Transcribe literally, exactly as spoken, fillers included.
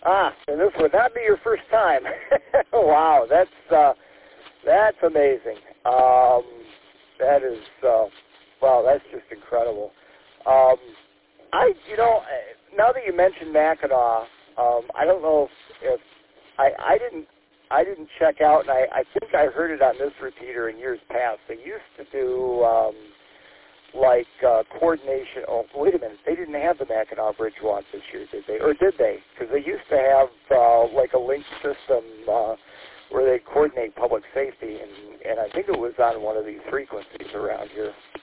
Ah, and this would not be your first time. Wow, that's uh, that's amazing. Um, that is, uh, wow, that's just incredible. Um, I, you know, now that you mentioned Mackinac, um, I don't know if, if I, I didn't, I didn't check out, and I, I think I heard it on this repeater in years past. They used to do um, like uh, coordination. Oh, wait a minute, they didn't have the Mackinac Bridge launch this year, did they? Or did they? Because they used to have uh, like a link system uh, where they coordinate public safety, and, and I think it was on one of these frequencies around here.